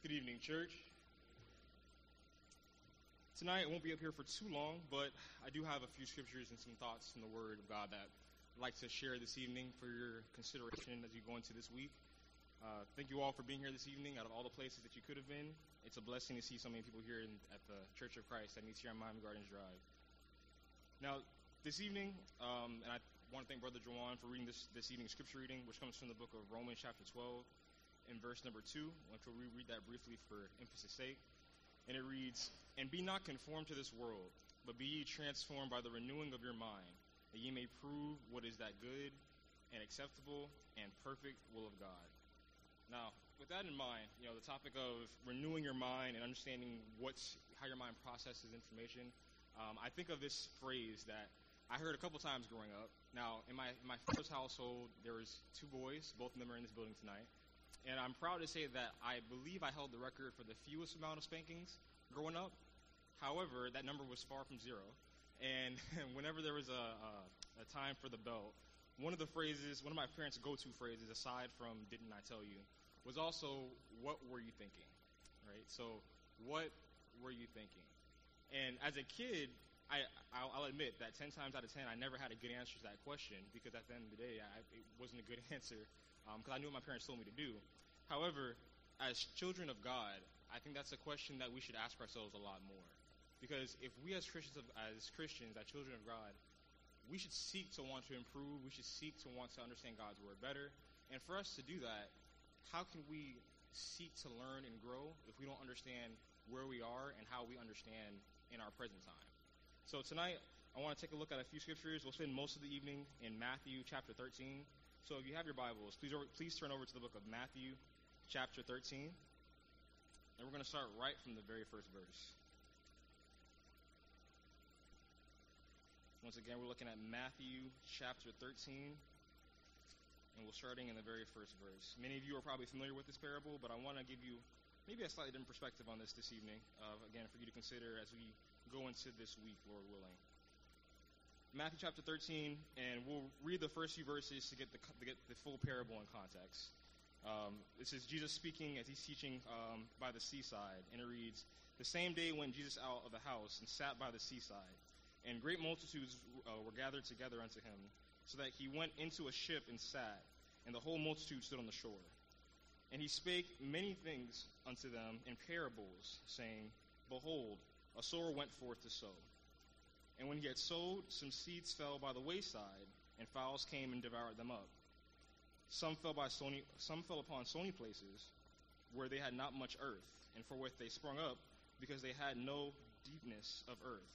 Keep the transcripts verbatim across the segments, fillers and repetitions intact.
Good evening, church. Tonight I won't be up here for too long, but I do have a few scriptures and some thoughts from the Word of God that I'd like to share this evening for your consideration as you go into this week. Uh, thank you all for being here this evening out of all the places that you could have been. It's a blessing to see so many people here in, at the Church of Christ that meets here on Miami Gardens Drive. Now, this evening, um, and I want to thank Brother Jawan for reading this, this evening's scripture reading, which comes from the book of Romans chapter twelve. In verse number two, which we'll reread that briefly for emphasis' sake. And it reads, "And be not conformed to this world, but be ye transformed by the renewing of your mind, that ye may prove what is that good and acceptable and perfect will of God." Now, with that in mind, you know, the topic of renewing your mind and understanding what's how your mind processes information, um, I think of this phrase that I heard a couple times growing up. Now, in my in my father's household, there was two boys. Both of them are in this building tonight. And I'm proud to say that I believe I held the record for the fewest amount of spankings growing up. However, that number was far from zero. And whenever there was a, a, a time for the belt, one of the phrases, one of my parents' go-to phrases, aside from "didn't I tell you," was also, "What were you thinking?" Right? So, what were you thinking? And as a kid, I, I'll, I'll admit that ten times out of ten, I never had a good answer to that question because at the end of the day, I, it wasn't a good answer because um, I knew what my parents told me to do. However, as children of God, I think that's a question that we should ask ourselves a lot more. Because if we as Christians, of, as Christians, as children of God, we should seek to want to improve. We should seek to want to understand God's word better. And for us to do that, how can we seek to learn and grow if we don't understand where we are and how we understand in our present time? So tonight, I want to take a look at a few scriptures. We'll spend most of the evening in Matthew chapter thirteen. So if you have your Bibles, please, please turn over to the book of Matthew chapter thirteen. And we're going to start right from the very first verse. Once again, we're looking at Matthew chapter thirteen. And we're starting in the very first verse. Many of you are probably familiar with this parable, but I want to give you maybe a slightly different perspective on this this evening. Uh, again, for you to consider as we go into this week, Lord willing. Matthew chapter thirteen, and we'll read the first few verses to get the to get the full parable in context. Um, this is Jesus speaking as he's teaching um, by the seaside, and it reads, "The same day went Jesus out of the house and sat by the seaside, and great multitudes uh, were gathered together unto him, so that he went into a ship and sat, and the whole multitude stood on the shore. And he spake many things unto them in parables, saying, Behold, a sower went forth to sow. And when he had sowed, some seeds fell by the wayside, and fowls came and devoured them up. Some fell by stony, some fell upon stony places, where they had not much earth, and forthwith they sprung up, because they had no deepness of earth.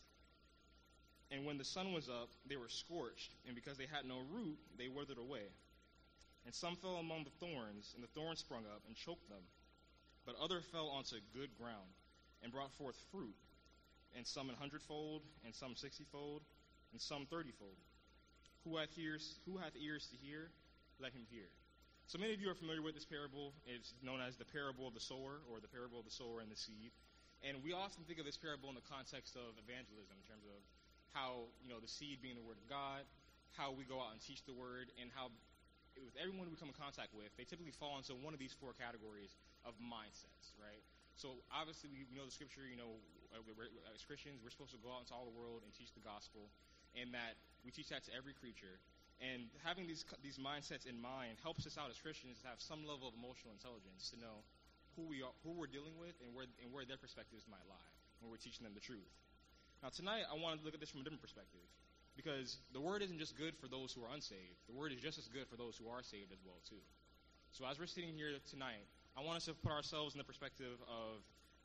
And when the sun was up, they were scorched, and because they had no root, they withered away. And some fell among the thorns, and the thorns sprung up and choked them. But other fell onto good ground, and brought forth fruit, and some an hundredfold, and some sixtyfold, and some thirtyfold. Who hath ears, who hath ears to hear, let him hear." So many of you are familiar with this parable. It's known as the parable of the sower, or the parable of the sower and the seed. And we often think of this parable in the context of evangelism, in terms of how, you know, the seed being the word of God, how we go out and teach the word, and how with everyone we come in contact with, they typically fall into one of these four categories of mindsets, right? So obviously we know the scripture, you know, we're, as Christians, we're supposed to go out into all the world and teach the gospel, and that we teach that to every creature. And having these these mindsets in mind helps us out as Christians to have some level of emotional intelligence to know who we are, who we're dealing with, and where and where their perspectives might lie when we're teaching them the truth. Now tonight, I want to look at this from a different perspective, because the word isn't just good for those who are unsaved. The word is just as good for those who are saved as well too. So as we're sitting here tonight, I want us to put ourselves in the perspective of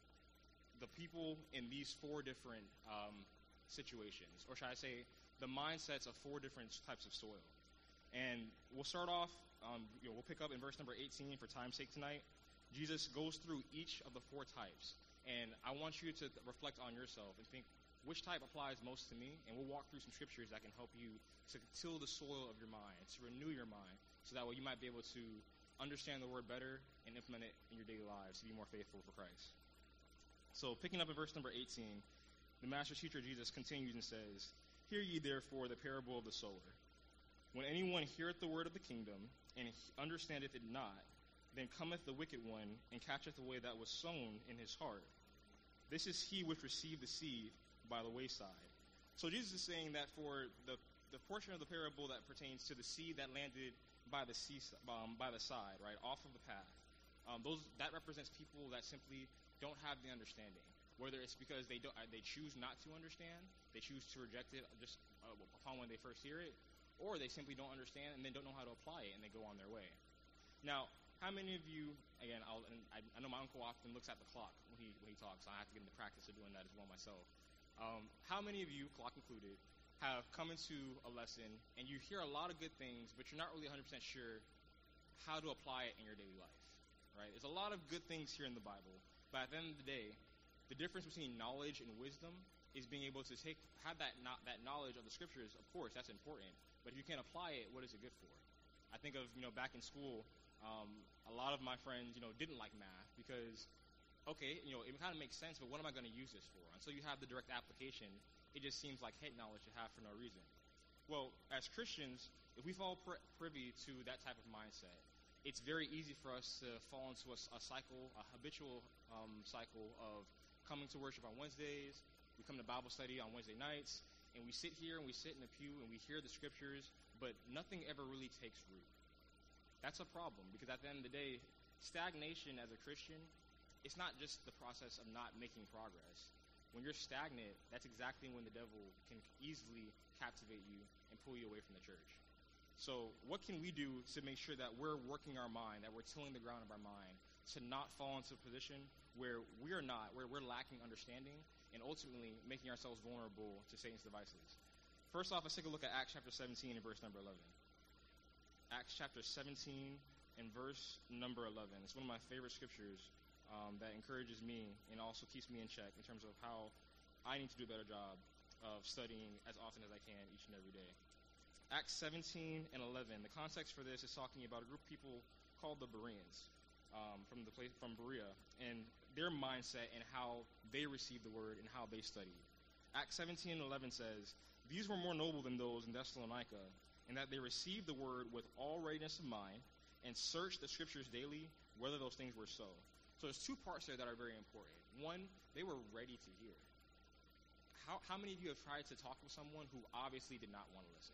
the people in these four different um, situations, or should I say, the mindsets of four different types of soil. And we'll start off, um, you know, we'll pick up in verse number eighteen for time's sake tonight. Jesus goes through each of the four types, and I want you to reflect on yourself and think, which type applies most to me? And we'll walk through some scriptures that can help you to till the soil of your mind, to renew your mind, so that way you might be able to understand the word better and implement it in your daily lives to be more faithful for Christ. So picking up in verse number eighteen, the master teacher Jesus continues and says, "Hear ye therefore the parable of the sower. When anyone heareth the word of the kingdom, and understandeth it not, Then cometh the wicked one, and catcheth away that was sown in his heart. This is he which received the seed by the wayside. So Jesus is saying that for the, the portion of the parable that pertains to the seed that landed by the sea, um, by the side, right, off of the path, um, those that represents people that simply don't have the understanding. Whether it's because they don't, they choose not to understand, they choose to reject it just uh, upon when they first hear it, or they simply don't understand and then don't know how to apply it and they go on their way. Now, how many of you, again, I'll, and I, I know my uncle often looks at the clock when he when he talks, so I have to get into practice of doing that as well myself. Um, how many of you, clock included, have come into a lesson and you hear a lot of good things, but you're not really one hundred percent sure how to apply it in your daily life, right? There's a lot of good things here in the Bible, but at the end of the day, the difference between knowledge and wisdom is being able to take have that not, that knowledge of the scriptures. Of course, that's important, but if you can't apply it, what is it good for? I think of, you know, back in school, um, a lot of my friends, you know, didn't like math because, okay, you know, it kind of makes sense, but what am I going to use this for? Until you have the direct application, it just seems like head knowledge to have for no reason. Well, as Christians, if we fall pri- privy to that type of mindset, it's very easy for us to fall into a, a cycle, a habitual um, cycle of coming to worship on Wednesdays, we come to Bible study on Wednesday nights, and we sit here and we sit in the pew and we hear the scriptures, but nothing ever really takes root. That's a problem, because at the end of the day, stagnation as a Christian, it's not just the process of not making progress. When you're stagnant, that's exactly when the devil can easily captivate you and pull you away from the church. So what can we do to make sure that we're working our mind, that we're tilling the ground of our mind, to not fall into a position where we're not, where we're lacking understanding, and ultimately making ourselves vulnerable to Satan's devices? First off, let's take a look at Acts chapter seventeen and verse number eleven. Acts chapter seventeen and verse number eleven. It's one of my favorite scriptures um, that encourages me and also keeps me in check in terms of how I need to do a better job of studying as often as I can each and every day. Acts seventeen and eleven. The context for this is talking about a group of people called the Bereans um, from the place from Berea, and their mindset and how they received the word and how they studied. Acts seventeen and eleven says, "These were more noble than those in Thessalonica, and that they received the word with all readiness of mind, and searched the scriptures daily, whether those things were so." So there's two parts there that are very important. One, they were ready to hear. How how many of you have tried to talk with someone who obviously did not want to listen?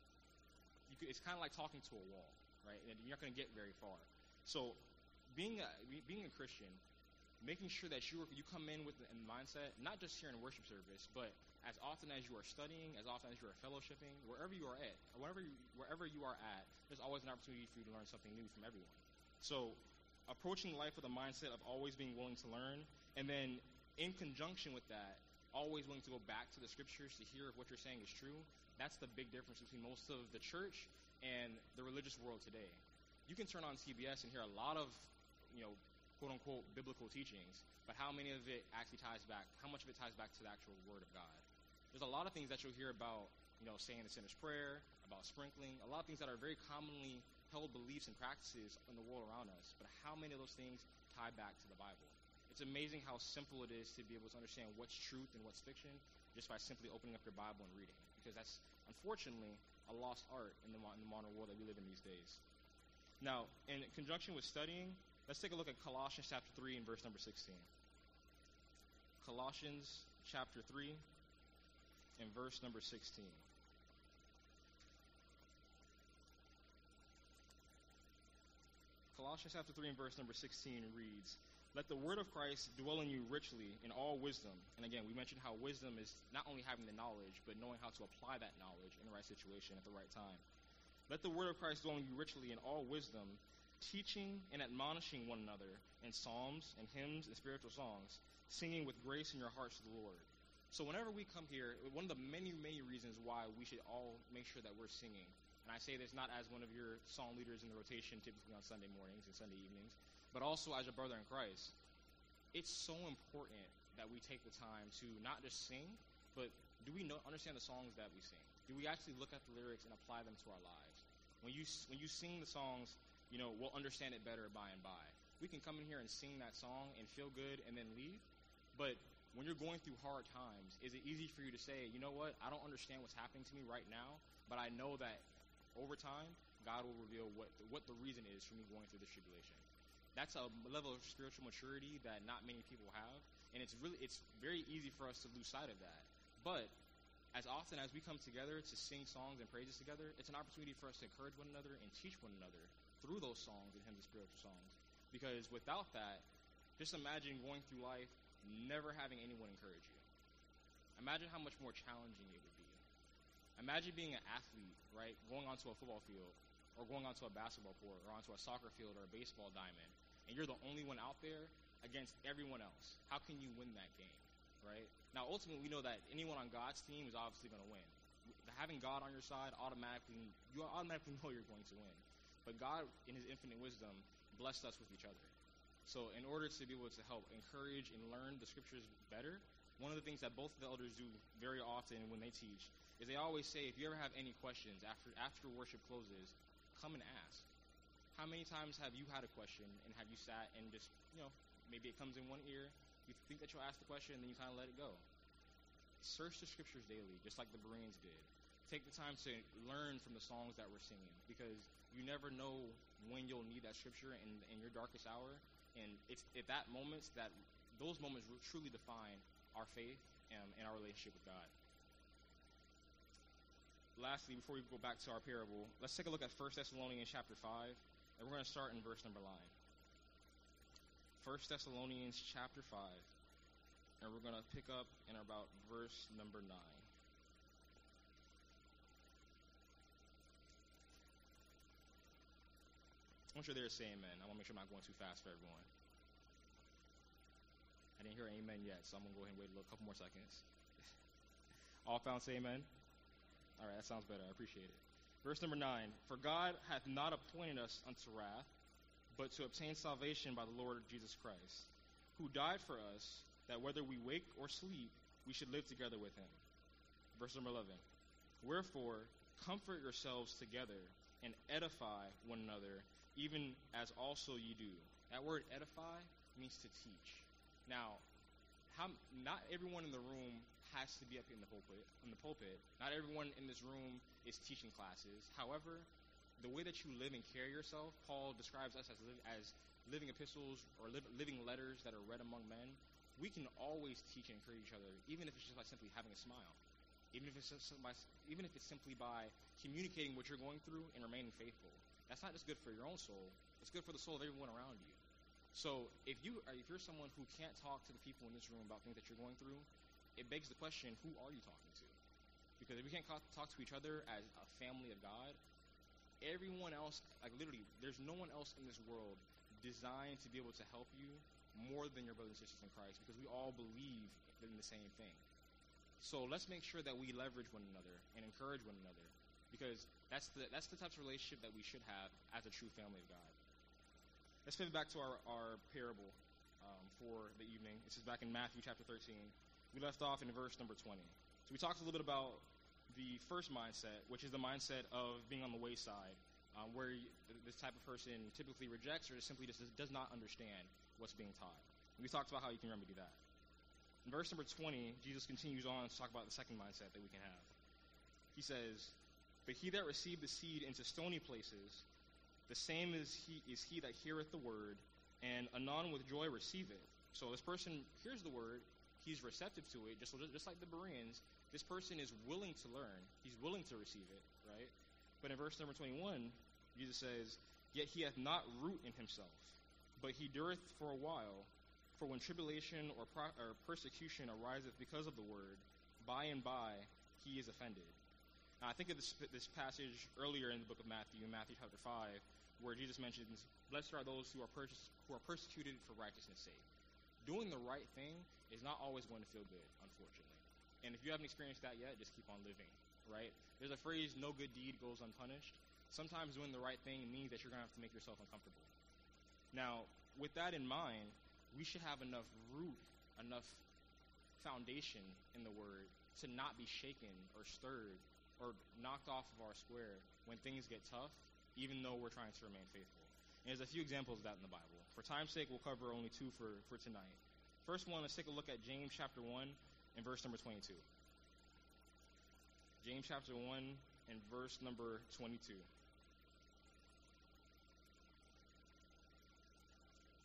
You could, it's kind of like talking to a wall, right? And you're not going to get very far. So being a, being a Christian, making sure that you you come in with the mindset, not just here in worship service, but as often as you are studying, as often as you are fellowshipping, wherever you are at, wherever you, wherever you are at, there's always an opportunity for you to learn something new from everyone. So approaching life with a mindset of always being willing to learn, and then in conjunction with that, always willing to go back to the scriptures to hear if what you're saying is true. That's the big difference between most of the church and the religious world today. You can turn on C B S and hear a lot of, you know, quote-unquote biblical teachings, but how many of it actually ties back, how much of it ties back to the actual word of God? There's a lot of things that you'll hear about, you know, saying the sinner's prayer, about sprinkling, a lot of things that are very commonly held beliefs and practices in the world around us, but how many of those things tie back to the Bible? It's amazing how simple it is to be able to understand what's truth and what's fiction just by simply opening up your Bible and reading, because that's, unfortunately, a lost art in the, in the modern world that we live in these days. Now, in conjunction with studying, let's take a look at Colossians chapter three and verse number sixteen. Colossians chapter three and verse number sixteen. Colossians chapter three and verse number sixteen reads, "Let the word of Christ dwell in you richly in all wisdom." And again, we mentioned how wisdom is not only having the knowledge, but knowing how to apply that knowledge in the right situation at the right time. "Let the word of Christ dwell in you richly in all wisdom, teaching and admonishing one another in psalms and hymns and spiritual songs, singing with grace in your hearts to the Lord." So whenever we come here, one of the many, many reasons why we should all make sure that we're singing, and I say this not as one of your song leaders in the rotation typically on Sunday mornings and Sunday evenings, but also as a brother in Christ, it's so important that we take the time to not just sing, but do we know, understand the songs that we sing? Do we actually look at the lyrics and apply them to our lives? When you when you sing the songs, you know, we'll understand it better by and by. We can come in here and sing that song and feel good and then leave, but when you're going through hard times, is it easy for you to say, you know what, I don't understand what's happening to me right now, but I know that over time, God will reveal what the, what the reason is for me going through this tribulation. That's a level of spiritual maturity that not many people have, and it's really it's very easy for us to lose sight of that. But as often as we come together to sing songs and praises together, it's an opportunity for us to encourage one another and teach one another through those songs and hymns and spiritual songs. Because without that, just imagine going through life never having anyone encourage you. Imagine how much more challenging it would be. Imagine being an athlete, right, going onto a football field or going onto a basketball court or onto a soccer field or a baseball diamond, and you're the only one out there against everyone else. How can you win that game, right? Now, ultimately, we know that anyone on God's team is obviously going to win. Having God on your side, automatically, you automatically know you're going to win. But God, in his infinite wisdom, blessed us with each other. So in order to be able to help encourage and learn the scriptures better, one of the things that both of the elders do very often when they teach is they always say, if you ever have any questions after after worship closes, come and ask. How many times have you had a question and have you sat and just, you know, maybe it comes in one ear, you think that you'll ask the question and then you kind of let it go. Search the scriptures daily, just like the Bereans did. Take the time to learn from the songs that we're singing, because you never know when you'll need that scripture in, in your darkest hour. And it's at that moments that those moments truly define our faith and, and our relationship with God. Lastly, before we go back to our parable, let's take a look at First Thessalonians chapter five, and we're going to start in verse number nine. First Thessalonians chapter five, and we're going to pick up in about verse number nine. I want you there to say amen. I want to make sure I'm not going too fast for everyone. I didn't hear an amen yet, so I'm going to go ahead and wait a little, couple more seconds. All found say amen? All right, that sounds better. I appreciate it. Verse number nine. For God hath not appointed us unto wrath, but to obtain salvation by the Lord Jesus Christ, who died for us, that whether we wake or sleep, we should live together with him. Verse number eleven. Wherefore, comfort yourselves together and edify one another, even as also ye do. That word edify means to teach. Now, how, not everyone in the room has to be up in the pulpit. In the pulpit, not everyone in this room is teaching classes. However, the way that you live and carry yourself, Paul describes us as, live, as living epistles or live, living letters that are read among men. We can always teach and encourage each other, even if it's just by simply having a smile, even if it's just by, even if it's simply by communicating what you're going through and remaining faithful. That's not just good for your own soul; it's good for the soul of everyone around you. So if you are, if you're someone who can't talk to the people in this room about things that you're going through, it begs the question: who are you talking to? Because if we can't talk to each other as a family of God, everyone else, like literally, there's no one else in this world designed to be able to help you more than your brothers and sisters in Christ, because we all believe in the same thing. So let's make sure that we leverage one another and encourage one another, because that's the that's the type of relationship that we should have as a true family of God. Let's pivot back to our, our parable um, for the evening. This is back in Matthew chapter thirteen. We left off in verse number twenty. So we talked a little bit about the first mindset, which is the mindset of being on the wayside, um, where you, this type of person typically rejects or simply just does not understand what's being taught. And we talked about how you can remedy that. In verse number twenty, Jesus continues on to talk about the second mindset that we can have. He says, "But he that received the seed into stony places, the same is he is he that heareth the word, and anon with joy receiveth." So this person hears the word, he's receptive to it, just, just like the Bereans. This person is willing to learn. He's willing to receive it, right? But in verse number twenty-one, Jesus says, "Yet he hath not root in himself, but he dureth for a while. For when tribulation or, pro- or persecution ariseth because of the word, by and by he is offended." Now, I think of this, this passage earlier in the book of Matthew, in Matthew chapter five, where Jesus mentions, "Blessed are those who are, pers- who are persecuted for righteousness' sake." Doing the right thing is not always going to feel good, unfortunately. And if you haven't experienced that yet, just keep on living, right? There's a phrase, "No good deed goes unpunished." Sometimes doing the right thing means that you're going to have to make yourself uncomfortable. Now, with that in mind, we should have enough root, enough foundation in the word to not be shaken or stirred or knocked off of our square when things get tough, even though we're trying to remain faithful. And there's a few examples of that in the Bible. For time's sake, we'll cover only two for, for tonight. First one, let's take a look at James chapter one and verse number twenty-two. James chapter one and verse number twenty-two.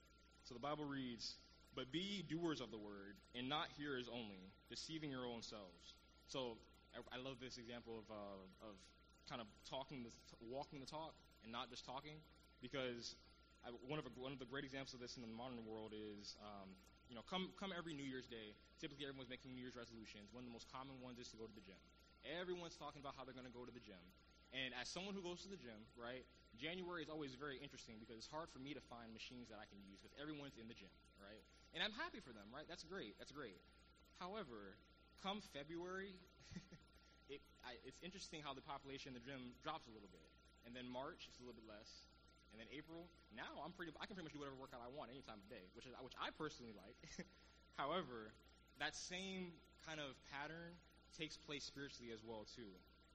So the Bible reads, "But be ye doers of the word, and not hearers only, deceiving your own selves." So I, I love this example of uh, of kind of talking, the, walking the talk, and not just talking, because I, one of a, one of the great examples of this in the modern world is, um, you know, come come every New Year's Day. Typically, everyone's making New Year's resolutions. One of the most common ones is to go to the gym. Everyone's talking about how they're going to go to the gym. And as someone who goes to the gym, right, January is always very interesting because it's hard for me to find machines that I can use because everyone's in the gym, right? And I'm happy for them, right? That's great. That's great. However, come February, it, I, it's interesting how the population in the gym drops a little bit. And then March, it's a little bit less. And then April, now I'm pretty, I can pretty much do whatever workout I want any time of day, which is which I personally like. However, that same kind of pattern takes place spiritually as well too.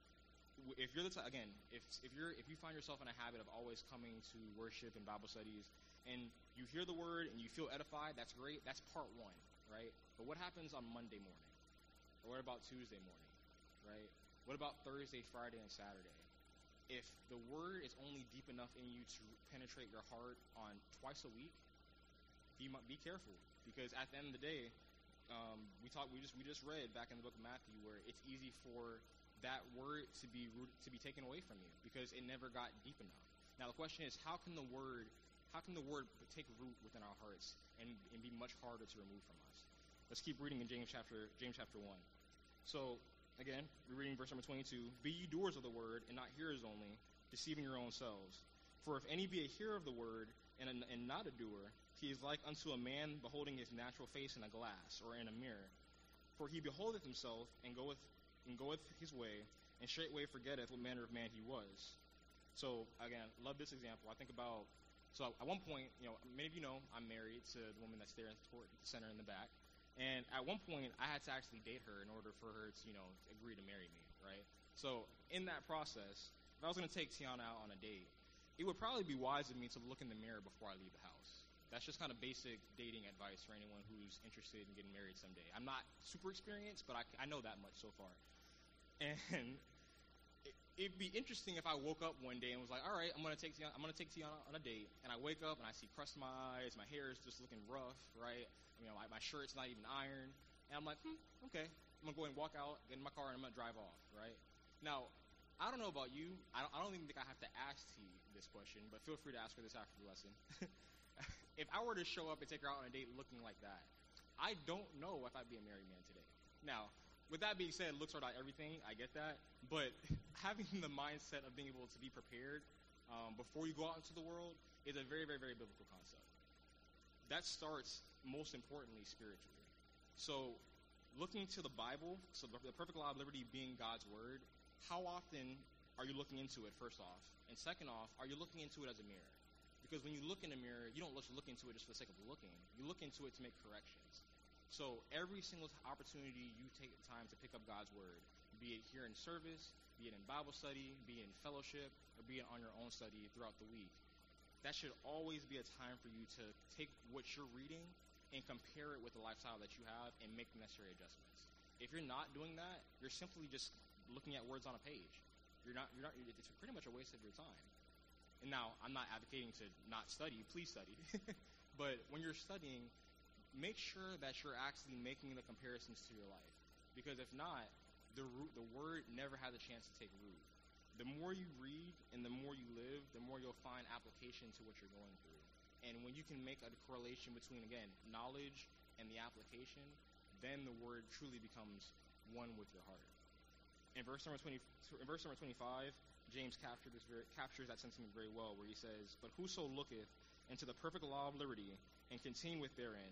If you're the t- again, if if you're if you find yourself in a habit of always coming to worship and Bible studies, and you hear the word and you feel edified, that's great. That's part one, right? But what happens on Monday morning? Or what about Tuesday morning, right? What about Thursday, Friday, and Saturday? If the word is only deep enough in you to penetrate your heart on twice a week, be be careful, because at the end of the day, um, we talk we just we just read back in the book of Matthew where it's easy for that word to be root, to be taken away from you because it never got deep enough. Now the question is, how can the word how can the word take root within our hearts and, and be much harder to remove from us? Let's keep reading in James chapter James chapter one. So again, we're reading verse number twenty-two. "Be ye doers of the word, and not hearers only, deceiving your own selves. For if any be a hearer of the word, and, a, and not a doer, he is like unto a man beholding his natural face in a glass, or in a mirror. For he beholdeth himself, and goeth and goeth his way, and straightway forgetteth what manner of man he was." So again, love this example. I think about, so at one point, you know, many of you know I'm married to the woman that's there toward the center in the back. And at one point, I had to actually date her in order for her to, you know, agree to marry me, right? So in that process, if I was going to take Tiana out on a date, it would probably be wise of me to look in the mirror before I leave the house. That's just kind of basic dating advice for anyone who's interested in getting married someday. I'm not super experienced, but I, I know that much so far. And it, it'd be interesting if I woke up one day and was like, all right, I'm going to take Tiana, I'm going to take Tiana on a date, and I wake up and I see crust in my eyes, my hair is just looking rough, right? You know, my, my shirt's not even ironed, and I'm like, hmm, okay, I'm going to go and walk out, get in my car, and I'm going to drive off, right? Now, I don't know about you. I don't, I don't even think I have to ask T this question, but feel free to ask her this after the lesson. If I were to show up and take her out on a date looking like that, I don't know if I'd be a married man today. Now, with that being said, looks are not everything. I get that. But having the mindset of being able to be prepared um, before you go out into the world is a very, very, very biblical concept. That starts, most importantly, spiritually. So looking to the Bible, so the, the perfect law of liberty being God's word, how often are you looking into it, first off? And second off, are you looking into it as a mirror? Because when you look in a mirror, you don't just look into it just for the sake of looking. You look into it to make corrections. So every single opportunity you take the time to pick up God's word, be it here in service, be it in Bible study, be it in fellowship, or be it on your own study throughout the week, that should always be a time for you to take what you're reading and compare it with the lifestyle that you have and make the necessary adjustments. If you're not doing that, you're simply just looking at words on a page. You're not, you're not, it's pretty much a waste of your time. And now, I'm not advocating to not study. Please study. But when you're studying, make sure that you're actually making the comparisons to your life. Because if not, the root, the word never has a chance to take root. The more you read and the more you live, the more you'll find application to what you're going through. And when you can make a correlation between, again, knowledge and the application, then the word truly becomes one with your heart. In verse number twenty, in verse number twenty-five, James captured this very, captures that sentiment very well, where he says, "But whoso looketh into the perfect law of liberty and continueth therein,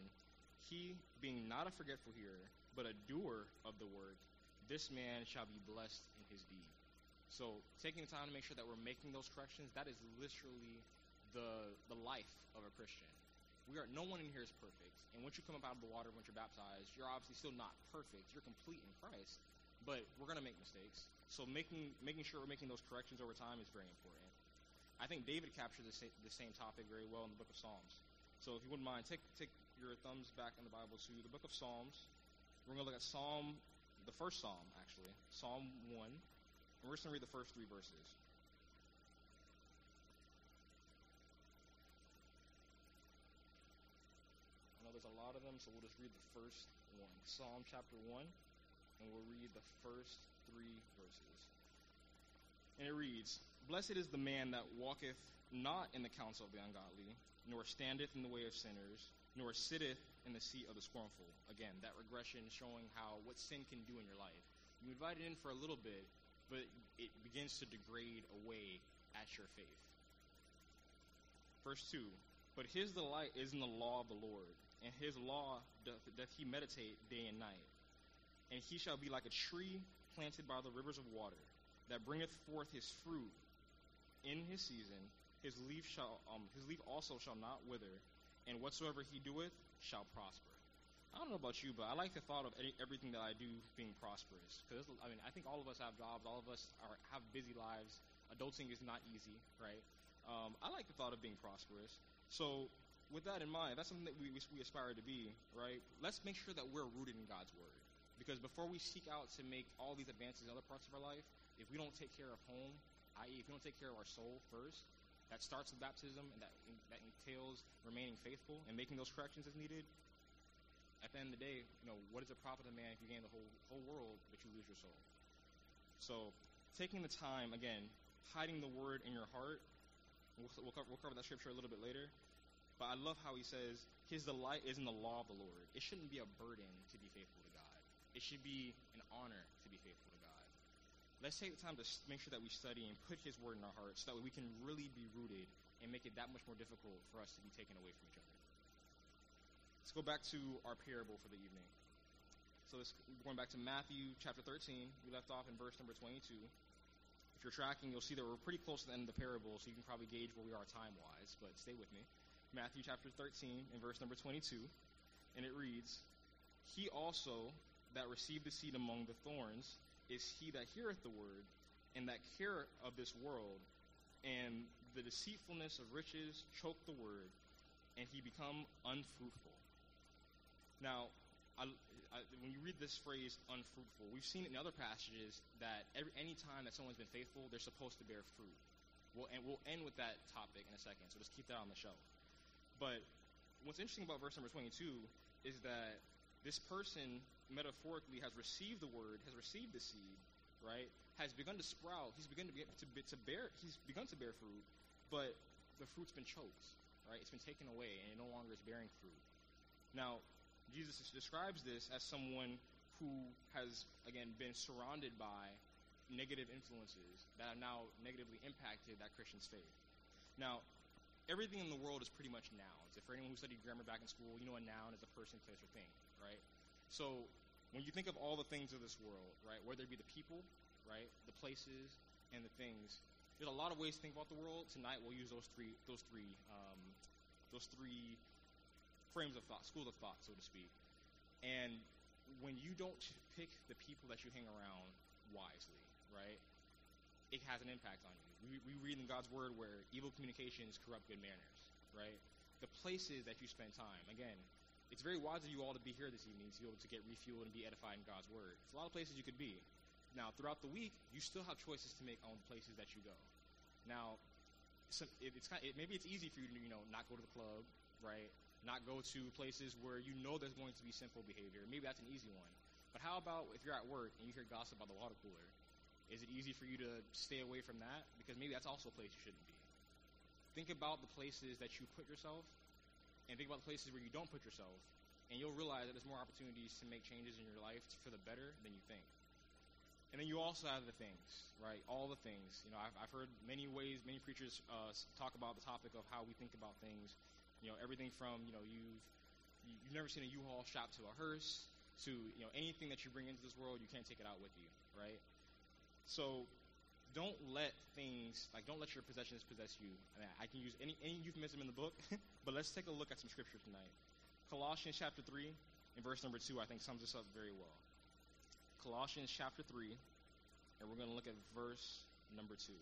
he being not a forgetful hearer, but a doer of the word, this man shall be blessed in his deed." So taking the time to make sure that we're making those corrections, that is literally the the life of a Christian. We are, no one in here is perfect. And once you come up out of the water, once you're baptized, you're obviously still not perfect. You're complete in Christ. But we're going to make mistakes. So making making sure we're making those corrections over time is very important. I think David captured the, sa- the same topic very well in the book of Psalms. So if you wouldn't mind, take take your thumbs back in the Bible to the book of Psalms. We're going to look at Psalm, the first Psalm, actually, Psalm one. And we're just going to read the first three verses. there's a lot of them, so we'll just read the first one. Psalm chapter one, and we'll read the first three verses. And it reads, "Blessed is the man that walketh not in the counsel of the ungodly, nor standeth in the way of sinners, nor sitteth in the seat of the scornful." Again, that regression showing how what sin can do in your life. You invite it in for a little bit, but it begins to degrade away at your faith. Verse two, "But his delight is in the law of the Lord, and his law doth, doth he meditate day and night. And he shall be like a tree planted by the rivers of water, that bringeth forth his fruit in his season. His leaf shall, um, his leaf also shall not wither, and whatsoever he doeth shall prosper." I don't know about you, but I like the thought of any, everything that I do being prosperous. Because I mean, I think all of us have jobs, all of us are have busy lives. Adulting is not easy, right? Um, I like the thought of being prosperous. So, with that in mind, that's something that we we aspire to be, right? Let's make sure that we're rooted in God's word. Because before we seek out to make all these advances in other parts of our life, if we don't take care of home, that is, if we don't take care of our soul first, that starts with baptism, and that that entails remaining faithful and making those corrections as needed. At the end of the day, you know, what is it profit of man if you gain the whole whole world but you lose your soul? So, taking the time, again, hiding the word in your heart. We'll, we'll, cover, we'll cover that scripture a little bit later. But I love how he says, his delight is in the law of the Lord. It shouldn't be a burden to be faithful to God. It should be an honor to be faithful to God. Let's take the time to make sure that we study and put his word in our hearts so that we can really be rooted and make it that much more difficult for us to be taken away from each other. Let's go back to our parable for the evening. So this, going back to Matthew chapter thirteen, we left off in verse number twenty-two. If you're tracking, you'll see that we're pretty close to the end of the parable, so you can probably gauge where we are time-wise, but stay with me. Matthew chapter thirteen and verse number twenty-two, and it reads, "He also that received the seed among the thorns is he that heareth the word, and that care of this world, and the deceitfulness of riches choke the word, and he become unfruitful." Now, I, I, when you read this phrase, unfruitful, we've seen it in other passages that every, any time that someone's been faithful, they're supposed to bear fruit. We'll, and we'll end with that topic in a second, so just keep that on the shelf. But what's interesting about verse number twenty-two is that this person, metaphorically, has received the word, has received the seed, right? Has begun to sprout. He's begun to, be, to, to bear. He's begun to bear fruit, but the fruit's been choked, right? It's been taken away, and it no longer is bearing fruit. Now, Jesus describes this as someone who has, again, been surrounded by negative influences that have now negatively impacted that Christian's faith. Now, everything in the world is pretty much nouns. If for anyone who studied grammar back in school, you know a noun is a person, place, or thing, right? So when you think of all the things of this world, right, whether it be the people, right, the places, and the things, there's a lot of ways to think about the world. Tonight we'll use those three, those three, um, those three frames of thought, schools of thought, so to speak. And when you don't pick the people that you hang around wisely, right, it has an impact on you. We, we read in God's word where evil communications corrupt good manners, right? The places that you spend time. Again, it's very wise of you all to be here this evening to be able to get refueled and be edified in God's word. It's a lot of places you could be. Now, throughout the week, you still have choices to make on the places that you go. Now, so it, it's kind of, it, maybe it's easy for you to, you know, not go to the club, right? Not go to places where you know there's going to be sinful behavior. Maybe that's an easy one. But how about if you're at work and you hear gossip about the water cooler? Is it easy for you to stay away from that? Because maybe that's also a place you shouldn't be. Think about the places that you put yourself, and think about the places where you don't put yourself, and you'll realize that there's more opportunities to make changes in your life for the better than you think. And then you also have the things, right? All the things. You know, I've, I've heard many ways, many preachers uh, talk about the topic of how we think about things. You know, everything from, you know, you've you've never seen a U-Haul strapped to a hearse to, you know, anything that you bring into this world, you can't take it out with you, right? So don't let things, like don't let your possessions possess you. I mean, I can use any, any euphemism in the book, but let's take a look at some scripture tonight. Colossians chapter three and verse number two, I think, sums this up very well. Colossians chapter three, and we're going to look at verse number two.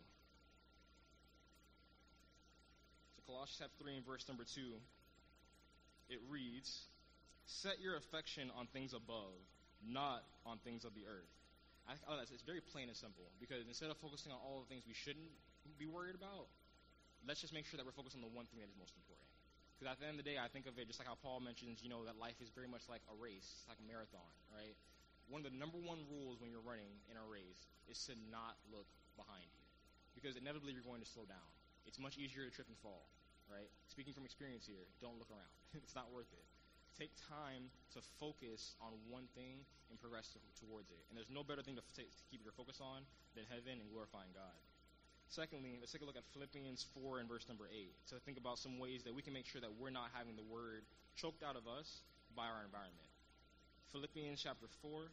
Colossians chapter three and verse number two, it reads, "Set your affection on things above, not on things of the earth." I think, oh, that's, it's very plain and simple, because instead of focusing on all the things we shouldn't be worried about, let's just make sure that we're focused on the one thing that is most important. Because at the end of the day, I think of it just like how Paul mentions, you know, that life is very much like a race. It's like a marathon, right? One of the number one rules when you're running in a race is to not look behind you. Because inevitably you're going to slow down. It's much easier to trip and fall, right? Speaking from experience here, don't look around. It's not worth it. Take time to focus on one thing and progress to, towards it. And there's no better thing to, f- to keep your focus on than heaven and glorifying God. Secondly, let's take a look at Philippians four and verse number eight. To think about some ways that we can make sure that we're not having the word choked out of us by our environment. Philippians chapter four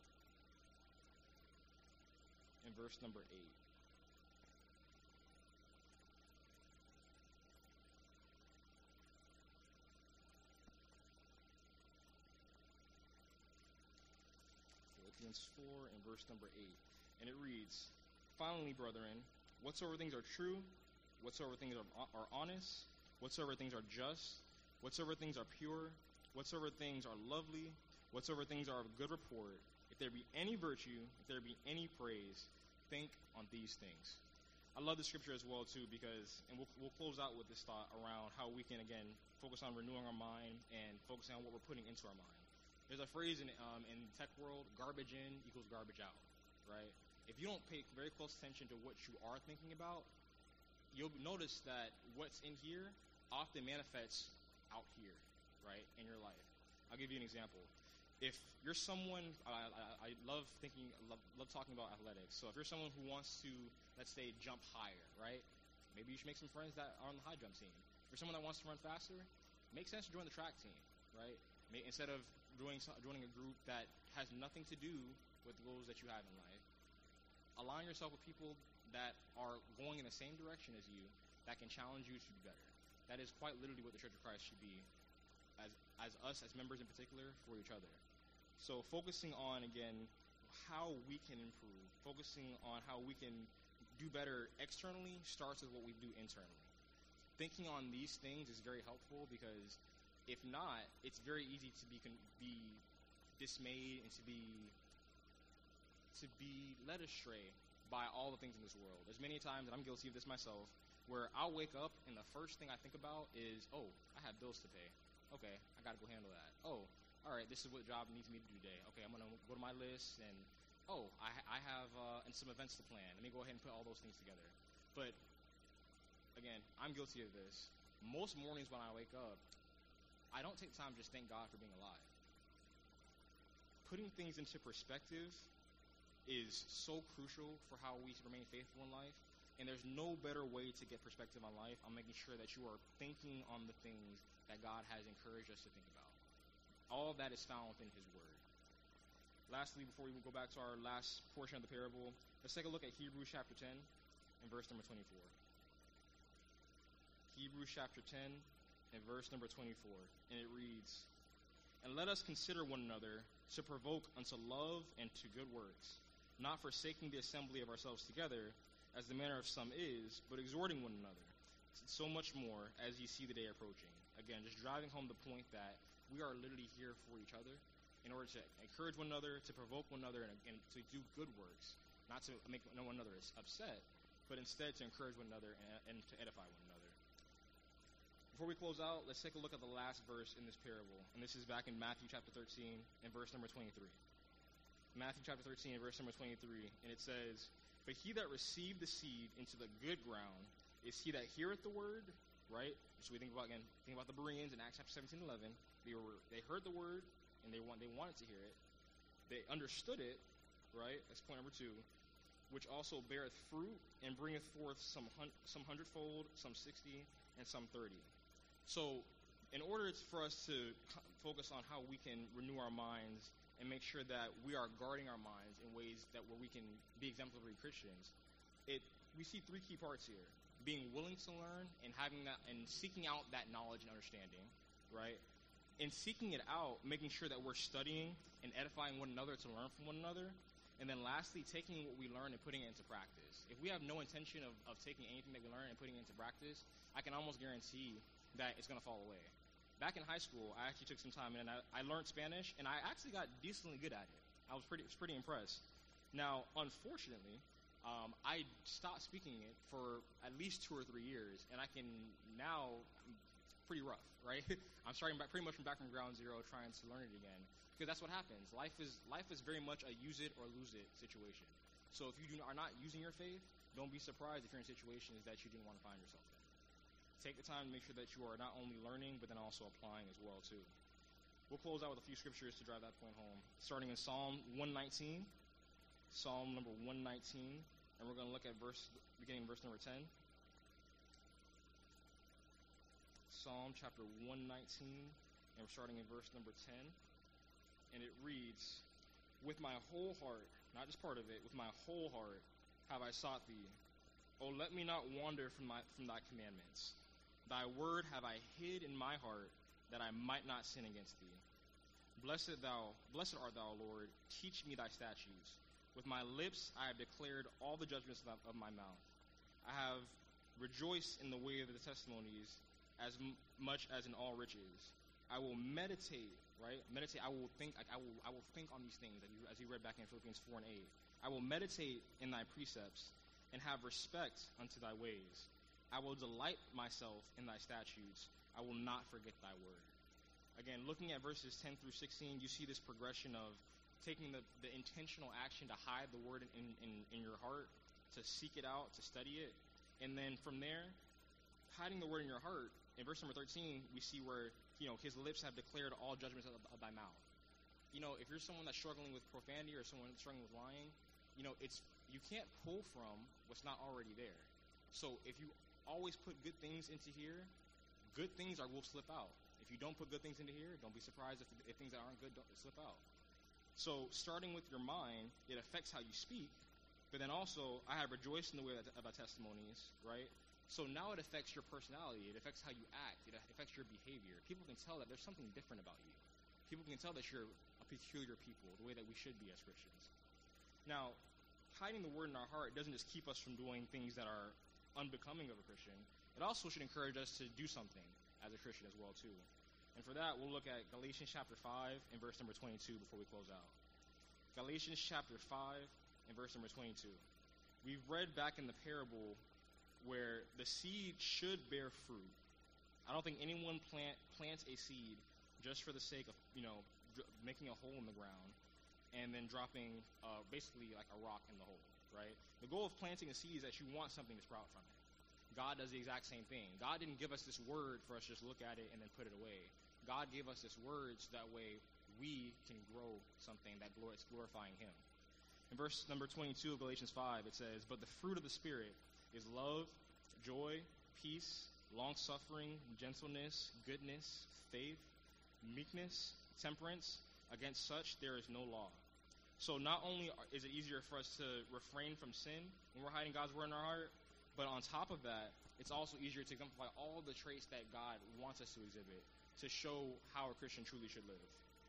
and verse number eight. Philippians four and verse number eight. And it reads, "Finally, brethren, whatsoever things are true, whatsoever things are, are honest, whatsoever things are just, whatsoever things are pure, whatsoever things are lovely, whatsoever things are of good report, if there be any virtue, if there be any praise, think on these things." I love the scripture as well, too, because, and we'll, we'll close out with this thought around how we can, again, focus on renewing our mind and focusing on what we're putting into our mind. There's a phrase in um, in the tech world, garbage in equals garbage out, right? If you don't pay very close attention to what you are thinking about, you'll notice that what's in here often manifests out here, right, in your life. I'll give you an example. If you're someone, I, I, I love thinking, love, love talking about athletics. So if you're someone who wants to, let's say, jump higher, right, maybe you should make some friends that are on the high jump team. If you're someone that wants to run faster, it makes sense to join the track team, right? Instead of joining, joining a group that has nothing to do with the goals that you have in life, align yourself with people that are going in the same direction as you, that can challenge you to be better. That is quite literally what the Church of Christ should be, as as us, as members in particular, for each other. So focusing on, again, how we can improve, focusing on how we can do better externally starts with what we do internally. Thinking on these things is very helpful because if not, it's very easy to be be dismayed and to be to be led astray by all the things in this world. There's many times, and I'm guilty of this myself, where I'll wake up and the first thing I think about is, oh, I have bills to pay. Okay, I got to go handle that. Oh, all right, this is what job needs me to do today. Okay, I'm going to go to my list and, oh, I, I have uh, and some events to plan. Let me go ahead and put all those things together. But, again, I'm guilty of this. Most mornings when I wake up, I don't take time to just thank God for being alive. Putting things into perspective is so crucial for how we remain faithful in life. And there's no better way to get perspective on life on making sure that you are thinking on the things that God has encouraged us to think about. All of that is found within His Word. Lastly, before we go back to our last portion of the parable, let's take a look at Hebrews chapter ten and verse number twenty-four. Hebrews chapter ten and verse number twenty-four, and it reads, "And let us consider one another to provoke unto love and to good works, not forsaking the assembly of ourselves together, as the manner of some is, but exhorting one another, so much more as ye see the day approaching." Again, just driving home the point that we are literally here for each other in order to encourage one another, to provoke one another, and, and to do good works, not to make one another upset, but instead to encourage one another and, and to edify one another. Before we close out, let's take a look at the last verse in this parable. And this is back in Matthew chapter thirteen and verse number twenty-three. Matthew chapter thirteen and verse number twenty-three. And it says, "But he that received the seed into the good ground is he that heareth the word," right? So we think about, again, think about the Bereans in Acts chapter seventeen and eleven. They were they heard the word and they want they wanted to hear it. They understood it, right? That's point number two. "Which also beareth fruit and bringeth forth some hun- some hundredfold, some sixty, and some thirty." So, in order for us to co- focus on how we can renew our minds and make sure that we are guarding our minds in ways that where we can be exemplary Christians, it we see three key parts here: being willing to learn and having that and seeking out that knowledge and understanding, right? In seeking it out, making sure that we're studying and edifying one another to learn from one another. And then lastly, taking what we learn and putting it into practice. If we have no intention of, of taking anything that we learn and putting it into practice, I can almost guarantee that it's going to fall away. Back in high school, I actually took some time and I, I learned Spanish, and I actually got decently good at it. I was pretty was pretty impressed. Now, unfortunately, um, I stopped speaking it for at least two or three years, and I can now, it's pretty rough. right? I'm starting back pretty much from back from ground zero, trying to learn it again. Because that's what happens. Life is life is very much a use it or lose it situation. So if you do, are not using your faith, don't be surprised if you're in situations that you didn't want to find yourself in. Take the time to make sure that you are not only learning, but then also applying as well, too. We'll close out with a few scriptures to drive that point home. Starting in Psalm one nineteen. Psalm number one nineteen. And we're going to look at verse, beginning verse number ten. Psalm chapter one nineteen. And we're starting in verse number ten. And it reads, with my whole heart, not just part of it, with my whole heart have I sought thee. O let me not wander from my from thy commandments. Thy word have I hid in my heart, that I might not sin against thee. Blessed thou, blessed art thou, Lord. Teach me thy statutes. With my lips I have declared all the judgments of my mouth. I have rejoiced in the way of the testimonies as m- much as in all riches. I will meditate, right? Meditate. I will think. I will. I will think on these things, as you, as you read back in Philippians four and eight. I will meditate in thy precepts and have respect unto thy ways. I will delight myself in thy statutes. I will not forget thy word. Again, looking at verses ten through sixteen, you see this progression of taking the, the intentional action to hide the word in, in, in your heart, to seek it out, to study it. And then from there, hiding the word in your heart, in verse number thirteen, we see where, you know, his lips have declared all judgments of, of thy mouth. You know, if you're someone that's struggling with profanity or someone that's struggling with lying, you know, it's you can't pull from what's not already there. So if you always put good things into here, good things are will slip out. If you don't put good things into here, don't be surprised if, if things that aren't good don't slip out. So starting with your mind, it affects how you speak, but then also I have rejoiced in the way of thy testimonies, right? So now it affects your personality. It affects how you act. It affects your behavior. People can tell that there's something different about you. People can tell that you're a peculiar people, the way that we should be as Christians. Now, hiding the word in our heart doesn't just keep us from doing things that are unbecoming of a Christian. It also should encourage us to do something as a Christian as well, too. And for that, we'll look at Galatians chapter five and verse number twenty-two before we close out. Galatians chapter five and verse number twenty-two. We've read back in the parable where the seed should bear fruit. I don't think anyone plant plants a seed just for the sake of, you know, dr- making a hole in the ground and then dropping uh, basically like a rock in the hole, right? The goal of planting a seed is that you want something to sprout from it. God does the exact same thing. God didn't give us this word for us to just look at it and then put it away. God gave us this word so that way we can grow something that glor- is glorifying him. In verse number twenty-two of Galatians five, it says, but the fruit of the Spirit is love, joy, peace, long-suffering, gentleness, goodness, faith, meekness, temperance. Against such there is no law. So not only is it easier for us to refrain from sin when we're hiding God's word in our heart, but on top of that, it's also easier to exemplify all the traits that God wants us to exhibit to show how a Christian truly should live.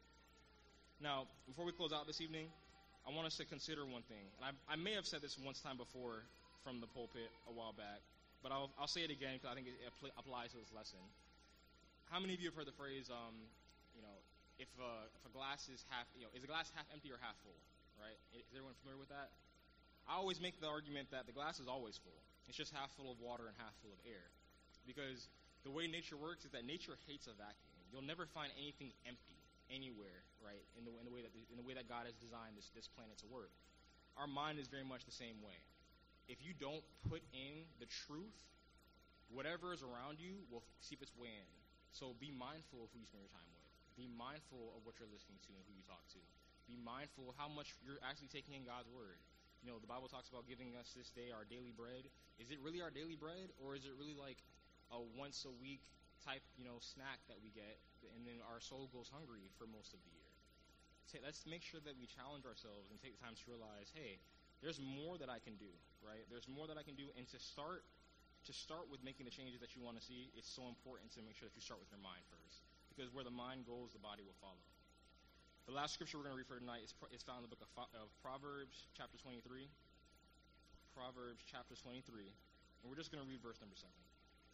Now, before we close out this evening, I want us to consider one thing. And I, I may have said this once time before from the pulpit a while back, but I'll, I'll say it again because I think it, it pl- applies to this lesson. How many of you have heard the phrase, um, you know, if a, if a glass is half, you know, is a glass half empty or half full, right? Is everyone familiar with that? I always make the argument that the glass is always full. It's just half full of water and half full of air. Because the way nature works is that nature hates a vacuum. You'll never find anything empty anywhere, right, in the, in the way that in the way that God has designed this, this planet to work. Our mind is very much the same way. If you don't put in the truth, whatever is around you will seep its way in. So be mindful of who you spend your time with. Be mindful of what you're listening to and who you talk to. Be mindful of how much you're actually taking in God's word. You know, the Bible talks about giving us this day our daily bread. Is it really our daily bread, or is it really like a once a week type, you know, snack that we get, and then our soul goes hungry for most of the year? So let's make sure that we challenge ourselves and take the time to realize, hey, there's more that I can do, right? There's more that I can do, and to start to start with making the changes that you want to see, it's so important to make sure that you start with your mind first, because where the mind goes, the body will follow. The last scripture we're going to read for tonight is, is found in the book of, of Proverbs, chapter twenty-three. Proverbs, chapter twenty-three. And we're just going to read verse number seven.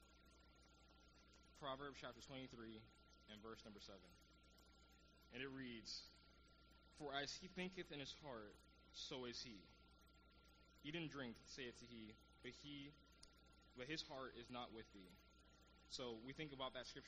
Proverbs, chapter twenty-three, and verse number seven. And it reads, for as he thinketh in his heart, so is he. Eat and drink, saith he, but he, but his heart is not with thee. So we think about that scripture.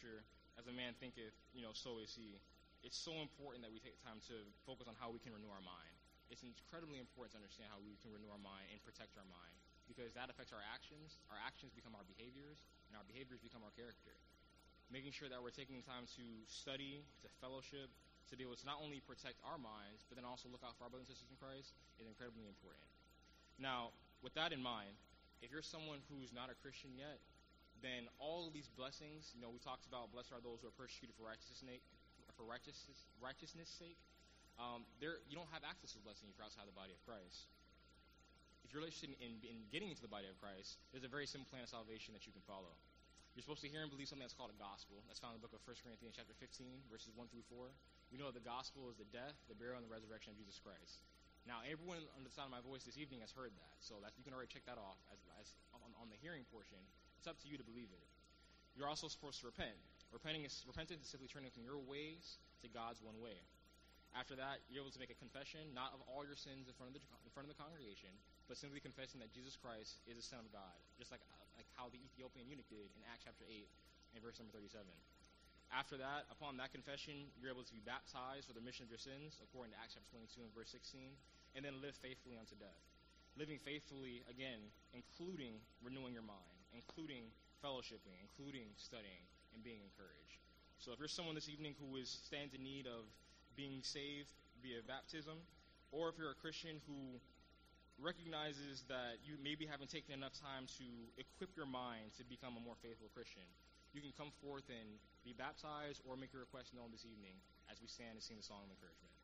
as a man thinketh, you know, so is he. It's so important that we take time to focus on how we can renew our mind. It's incredibly important to understand how we can renew our mind and protect our mind, because that affects our actions. Our actions become our behaviors, and our behaviors become our character. Making sure that we're taking time to study, to fellowship, to be able to not only protect our minds, but then also look out for our brothers and sisters in Christ is incredibly important. Now, with that in mind, if you're someone who's not a Christian yet, then all of these blessings, you know, we talked about blessed are those who are persecuted for righteousness' sake, for righteousness, righteousness' sake. Um, there, you don't have access to the blessing if you're outside the body of Christ. If you're interested in, in, in getting into the body of Christ, there's a very simple plan of salvation that you can follow. You're supposed to hear and believe something that's called a gospel. That's found in the book of First Corinthians chapter fifteen, verses one through four. We know that the gospel is the death, the burial, and the resurrection of Jesus Christ. Now, everyone under the sound of my voice this evening has heard that, so that you can already check that off as, as on, on the hearing portion. It's up to you to believe it. You're also supposed to repent. Repenting is repentance is simply turning from your ways to God's one way. After that, you're able to make a confession, not of all your sins in front of the in front of the congregation, but simply confessing that Jesus Christ is the Son of God, just like like how the Ethiopian eunuch did in Acts chapter eight and verse number thirty-seven. After that, upon that confession, you're able to be baptized for the remission of your sins, according to Acts chapter twenty-two and verse sixteen, and then live faithfully unto death. Living faithfully, again, including renewing your mind, including fellowshipping, including studying, and being encouraged. So if you're someone this evening who is stands in need of being saved via baptism, or if you're a Christian who recognizes that you maybe haven't taken enough time to equip your mind to become a more faithful Christian, you can come forth and be baptized or make your request known this evening as we stand and sing the song of encouragement.